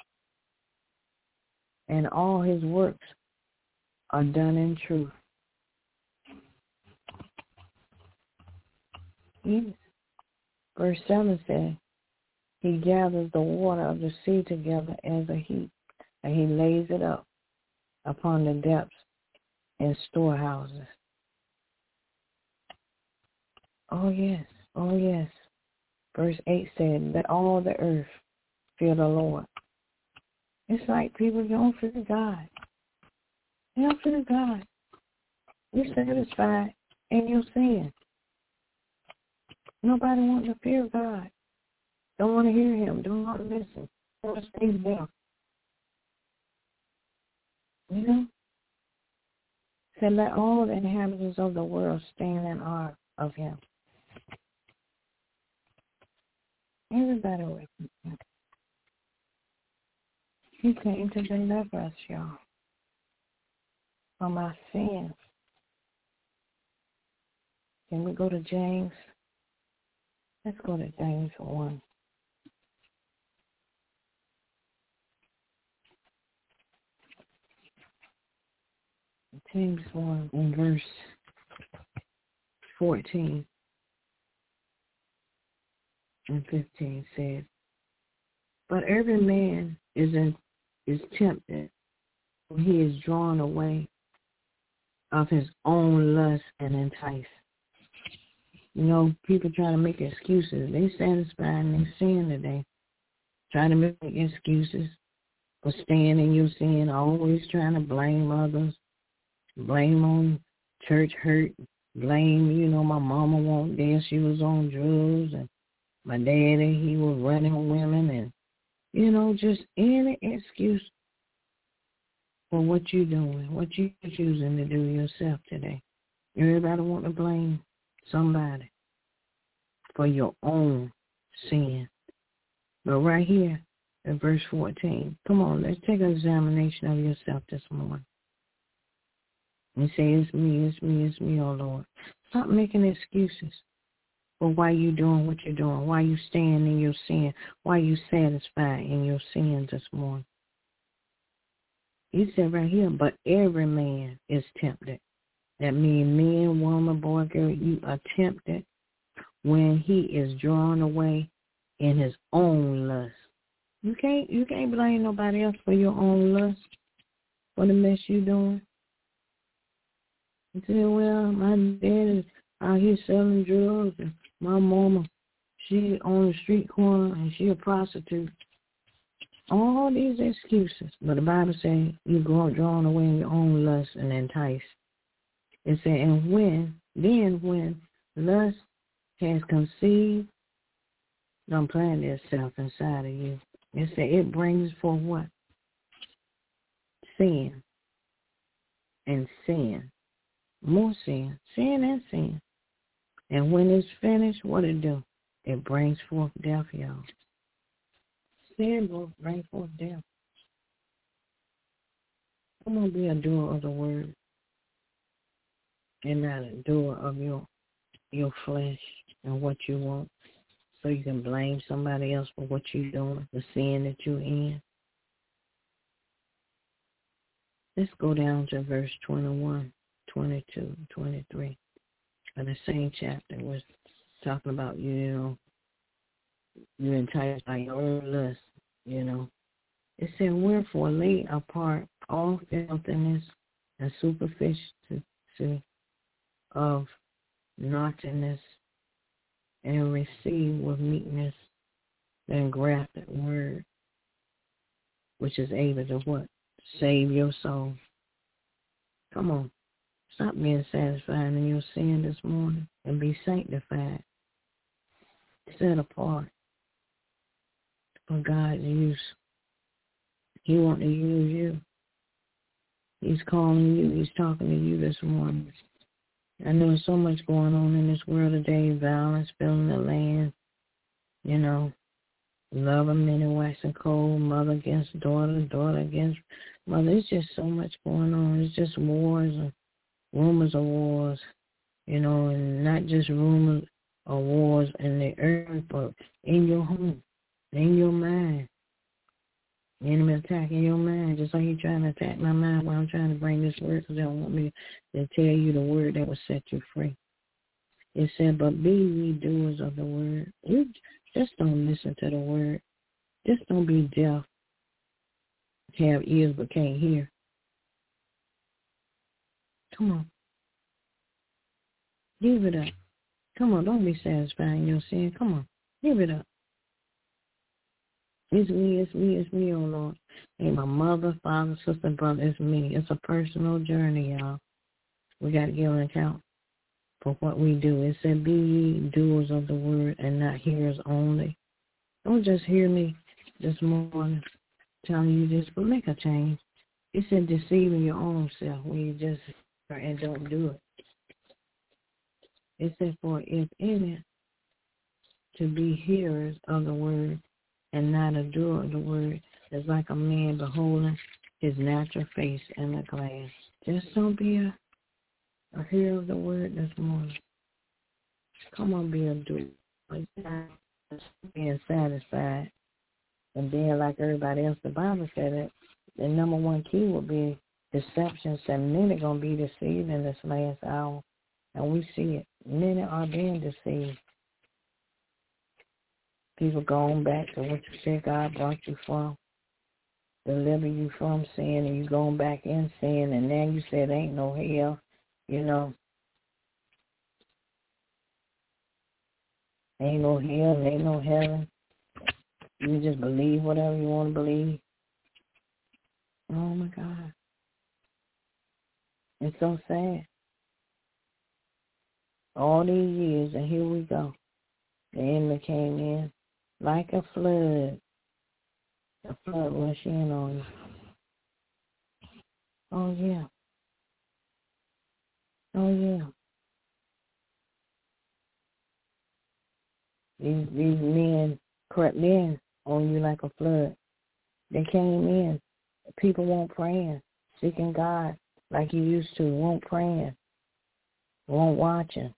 And all his works are done in truth. Yes. Verse 7 says, he gathers the water of the sea together as a heap, and he lays it up upon the depths and storehouses. Oh, yes. Oh, yes. Verse 8 said, let all the earth fear the Lord. It's like people don't fear God. They don't fear God. You're satisfied in your sin. Nobody wants to fear God. Don't want to hear him. Don't want to listen. Don't want to stay there. You know? So let all the inhabitants of the world stand in awe of him. Everybody with him. He came to deliver us, y'all, from our sins. Can we go to James? Let's go to James 1. James 1 in verse 14 and 15 says, but every man is tempted when he is drawn away of his own lust and enticed. You know, people try to make excuses. They satisfied in their sin today. Trying to make excuses for staying in your sin, always trying to blame others, blame on church hurt, blame, my mama won't dance, she was on drugs, and my daddy, he was running women, and, just any excuse for what you're doing, what you're choosing to do yourself today. Everybody want to blame somebody for your own sin. But right here in verse 14, come on, let's take an examination of yourself this morning. And say, it's me, oh Lord. Stop making excuses for why you're doing what you're doing, why you stand in your sin, why you satisfied in your sin this morning. He said right here, but every man is tempted. That means man, woman, boy, girl, you are tempted when he is drawn away in his own lust. You can't blame nobody else for your own lust, for the mess you're doing. You say, well, my dad is out here selling drugs, and my mama, she on the street corner, and she a prostitute. All these excuses. But the Bible says you go drawn away in your own lust and enticed. It said, and when lust has conceived, implanted itself inside of you. It said it brings forth what? Sin. And sin. More sin. Sin and sin. And when it's finished, what it do? It brings forth death, y'all. Sin will bring forth death. I'm going to be a doer of the word and not a doer of your flesh and what you want. So you can blame somebody else for what you're doing, the sin that you're in. Let's go down to verse 21, 22, 23. of the same chapter was talking about, you're enticed by your own lust, It said, wherefore lay apart all filthiness and superficiality of naughtiness, and receive with meekness the engrafted word, which is able to what? Save your soul. Come on. Stop being satisfied in your sin this morning and be sanctified. Set apart for God's use. He wants to use you. He's calling you. He's talking to you this morning. I know there's so much going on in this world today, violence filling the land, love of many waxing cold, mother against daughter, daughter against mother. It's just so much going on. It's just wars and rumors of wars, and not just rumors of wars in the earth, but in your home, in your mind. The enemy attacking your mind, just like he's trying to attack my mind while I'm trying to bring this word, because they don't want me to tell you the word that will set you free. It said, but be ye doers of the word. You just don't listen to the word. Just don't be deaf. Have ears but can't hear. Come on. Give it up. Come on, don't be satisfied in your sin. Come on. Give it up. It's me, oh Lord. Ain't my mother, father, sister, brother, it's me. It's a personal journey, y'all. We got to give an account for what we do. It said, be ye doers of the word and not hearers only. Don't just hear me this morning telling you this, but make a change. It said deceiving your own self when you just hear and don't do it. It said, for if any to be hearers of the word and not a doer of the word is like a man beholding his natural face in a glass. Just don't be a hearer of the word this morning. Come on, be a doer. Being satisfied and being like everybody else. The Bible said that the number one key will be deception said many are going to be deceived in this last hour. And we see it. Many are being deceived. People going back to what you said God brought you from, deliver you from sin, and you going back in sin, and now you said ain't no hell, you know. Ain't no hell, ain't no heaven. You just believe whatever you want to believe. Oh, my God. It's so sad. All these years, and here we go. The enemy came in like a flood. A flood rushed in on you. Oh, yeah. Oh, yeah. These men crept in on you like a flood. They came in. People won't praying, seeking God like you used to, won't praying, won't watching.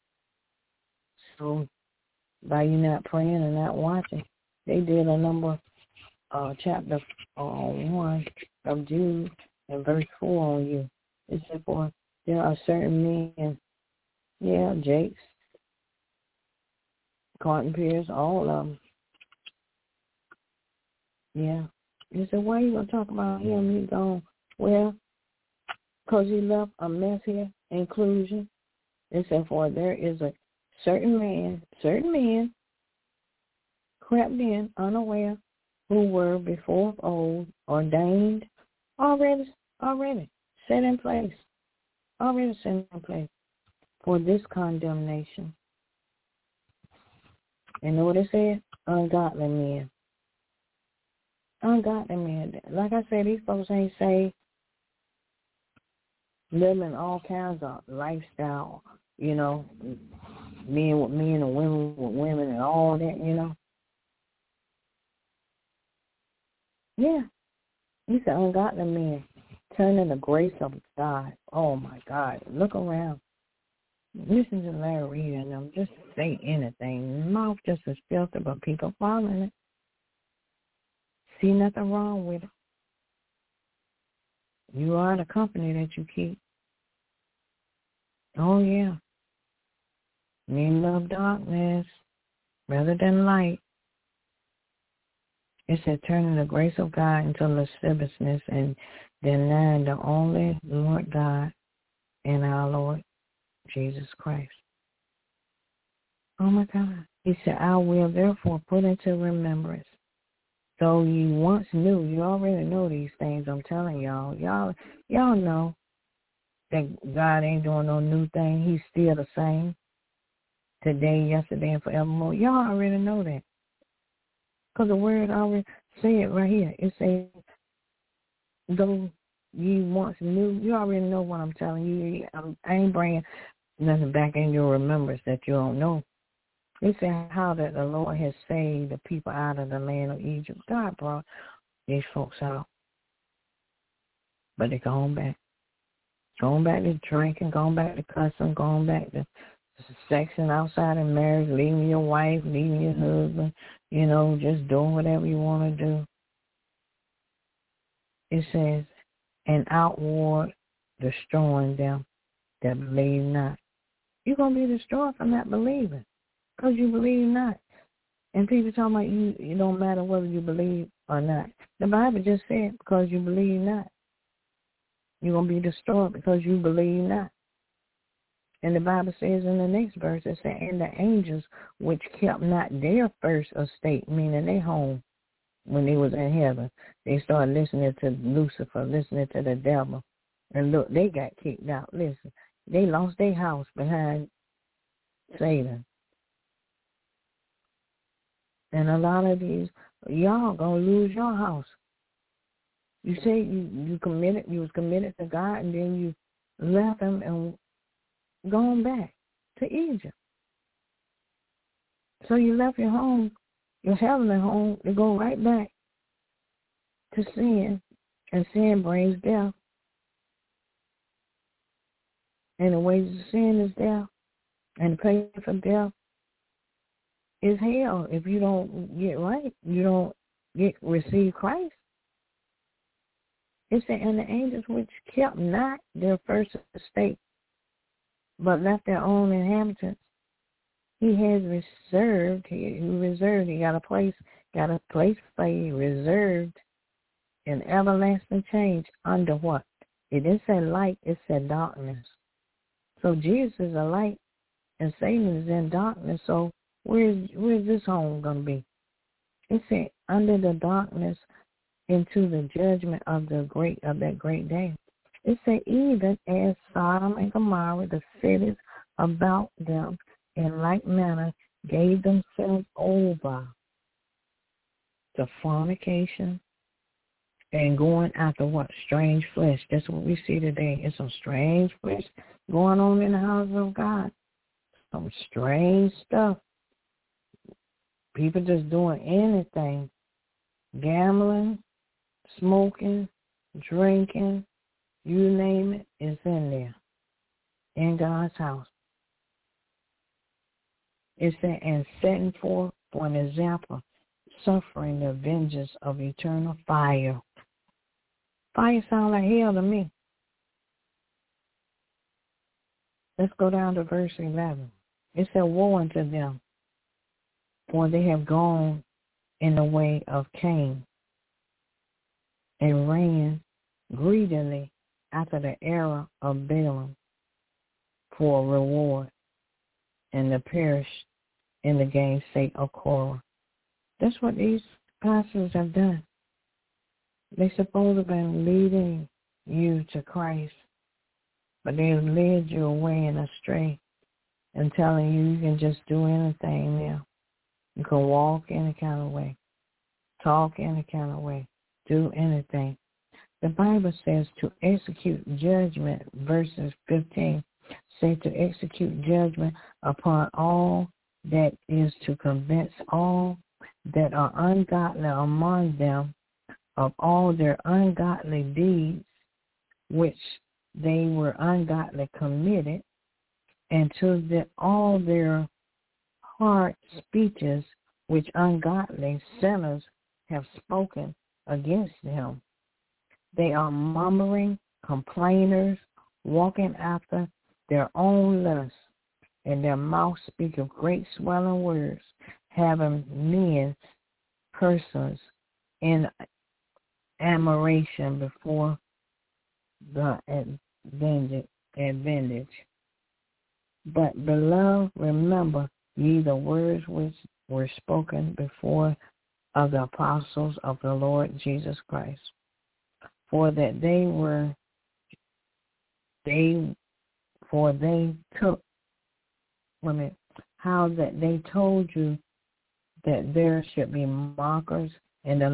So by you not praying and not watching, they did a number, chapter 1 of Jude and verse 4 on you. It said, for there are certain men, yeah, Jakes, Carton Pierce, all of them. Yeah. You said, why are you going to talk about him? He gone. Well, because he left a mess here, inclusion. It said, for there is a certain men crept in unaware, who were before of old ordained, already set in place, for this condemnation. And know what it said? Ungodly men. Ungodly men. Like I said, these folks ain't saved, living all kinds of lifestyle, you know, men with men and women with women and all that, you know. Yeah. He said ungodly men turning the grace of God. Oh, my God. Look around. Listen to Larry Reid and them. Just say anything. Mouth just as filthy, but people following it. See nothing wrong with it. You are the company that you keep. Oh, yeah. Men love darkness rather than light. It said turning the grace of God into lasciviousness and denying the only Lord God and our Lord Jesus Christ. Oh, my God. He said, I will therefore put into remembrance. So you once knew, you already know these things I'm telling y'all. Y'all know that God ain't doing no new thing. He's still the same today, yesterday, and forevermore. Y'all already know that. Because the word already said right here. It says, though you once knew, you already know what I'm telling you. I ain't bringing nothing back in your remembrance that you don't know. It said how that the Lord has saved the people out of the land of Egypt. God brought these folks out. But they're going back. Going back to drinking, going back to cussing, going back to sexing outside of marriage, leaving your wife, leaving your husband, you know, just doing whatever you want to do. It says, and outward destroying them that believe not. You're going to be destroyed for not believing because you believe not. And people talking about you, it don't matter whether you believe or not. The Bible just said because you believe not. You're going to be destroyed because you believe not. And the Bible says in the next verse, it says, and the angels which kept not their first estate, meaning their home, when they was in heaven, they started listening to Lucifer, listening to the devil. And look, they got kicked out. Listen, they lost their house behind Satan. And a lot of these, y'all going to lose your house. You say you was committed to God, and then you left him and gone back to Egypt. So you left your home, your heavenly home, to go right back to sin, and sin brings death. And the wages of sin is death, and the pay for death is hell. If you don't get right, you don't receive Christ. It said, and the angels which kept not their first estate, but left their own inhabitants, he has reserved. He got a place for you, reserved in everlasting change under what? It didn't say light, it said darkness. So Jesus is a light, and Satan is in darkness. So where's this home going to be? It said under the darkness into the judgment of that great day. It said even as Sodom and Gomorrah, the cities about them, in like manner gave themselves over to fornication and going after what? Strange flesh. That's what we see today. It's some strange flesh going on in the house of God. Some strange stuff. People just doing anything. Gambling, smoking, drinking, you name it, it's in there. In God's house. It said, and setting forth for an example, suffering the vengeance of eternal fire. Fire sounds like hell to me. Let's go down to verse 11. It said, woe unto them, for they have gone in the way of Cain, and ran greedily after the error of Balaam for a reward, and they perished in the gainsay of Korah. That's what these pastors have done. They supposed to have been leading you to Christ, but they have led you away and astray and telling you can just do anything now. You can walk any kind of way, talk any kind of way, do anything. The Bible says to execute judgment, verses 15, say to execute judgment upon all that is to convince all that are ungodly among them of all their ungodly deeds which they were ungodly committed, and to all their hard speeches which ungodly sinners have spoken against him. They are murmuring, complainers, walking after their own lusts, and their mouth speak of great swelling words, having men's persons in admiration before the advantage. But, beloved, remember ye the words which were spoken before of the apostles of the Lord Jesus Christ, for that they told you that there should be mockers in the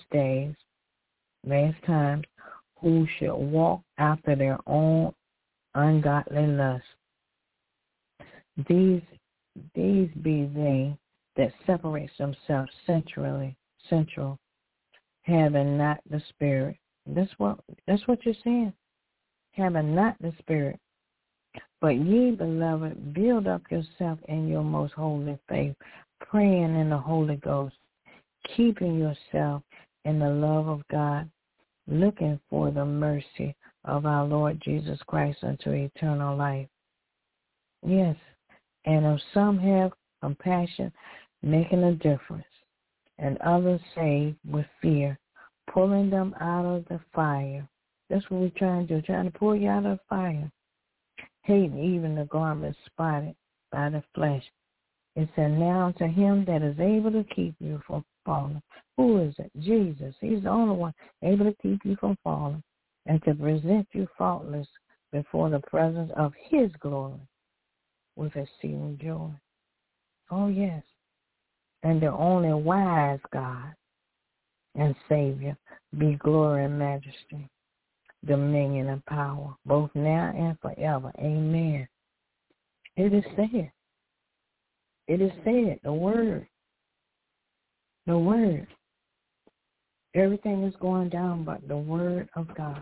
last times, who should walk after their own ungodly lusts. These be they that separate themselves central, having not the Spirit. That's what you're saying. Having not the Spirit. But ye, beloved, build up yourself in your most holy faith, praying in the Holy Ghost, keeping yourself in the love of God, looking for the mercy of our Lord Jesus Christ unto eternal life. Yes, and if some have compassion, making a difference, and others saved with fear, pulling them out of the fire. That's what we're trying to do, trying to pull you out of the fire. Hating even the garment spotted by the flesh. It said, now to him that is able to keep you from falling. Who is it? Jesus. He's the only one able to keep you from falling and to present you faultless before the presence of his glory with exceeding joy. Oh, yes. And the only wise God and Savior be glory and majesty, dominion and power, both now and forever. Amen. It is said. It is said, the word. The word. Everything is going down but the word of God.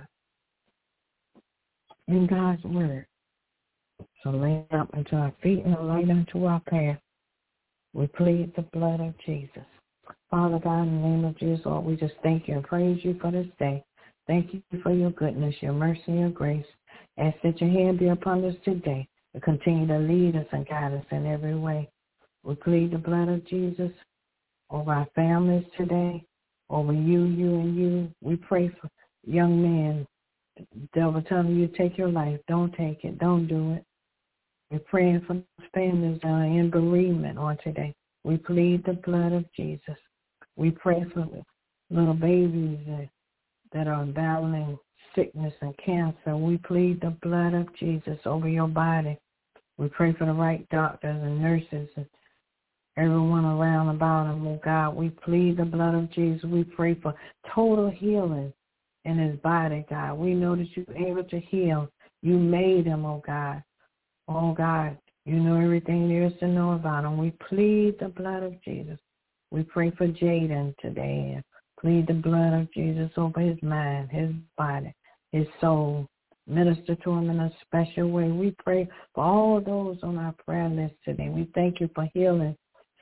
In God's word. So lay up unto our feet and a light unto our path. We plead the blood of Jesus. Father God, in the name of Jesus, Lord, we just thank you and praise you for this day. Thank you for your goodness, your mercy, and your grace. Ask that your hand be upon us today to continue to lead us and guide us in every way. We plead the blood of Jesus over our families today, over you, and you. We pray for young men. The devil telling you to take your life. Don't take it. Don't do it. We're praying for those families that are in bereavement on today. We plead the blood of Jesus. We pray for the little babies that are battling sickness and cancer. We plead the blood of Jesus over your body. We pray for the right doctors and nurses and everyone around about him, oh God. We plead the blood of Jesus. We pray for total healing in his body, God. We know that you're able to heal. You made him, oh God. Oh God, you know everything there is to know about him. We plead the blood of Jesus. We pray for Jaden today and plead the blood of Jesus over his mind, his body, his soul. Minister to him in a special way. We pray for all those on our prayer list today. We thank you for healing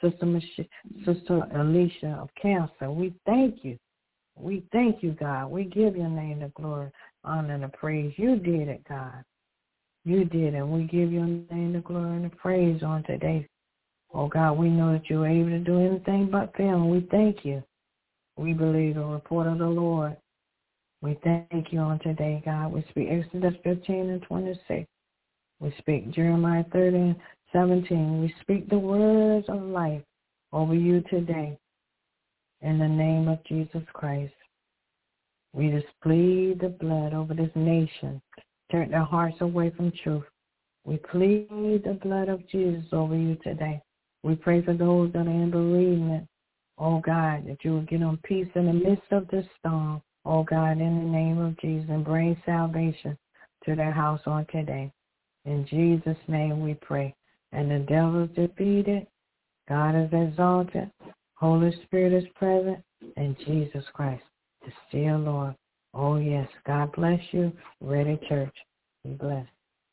Sister Alicia of cancer. We thank you. We thank you, God. We give your name the glory, honor, and the praise. You did it, God. You did it. We give your name the glory and the praise on today. Oh, God, we know that you're able to do anything but fail, and we thank you. We believe the report of the Lord. We thank you on today, God. We speak Exodus 15 and 26. We speak Jeremiah 30 and 17. We speak the words of life over you today in the name of Jesus Christ. We just plead the blood over this nation. Turn their hearts away from truth. We plead the blood of Jesus over you today. We pray for those that are in bereavement. Oh, God, that you will give them peace in the midst of this storm. Oh, God, in the name of Jesus, and bring salvation to their house on today. In Jesus' name we pray. And the devil is defeated. God is exalted. Holy Spirit is present. And Jesus Christ is still Lord. Oh, yes. God bless you. Ready Church. Be blessed.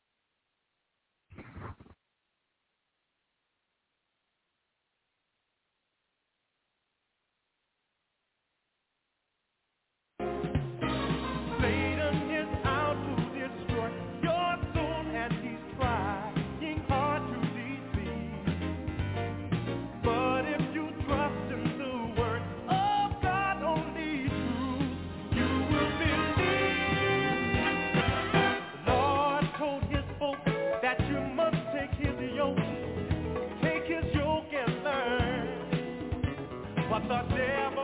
Satan is out to destroy your soul, and he's trying hard to deceive. But if you trust in the word of God, only true, you will believe. The Lord told his folks that you must take his yoke and learn. But the devil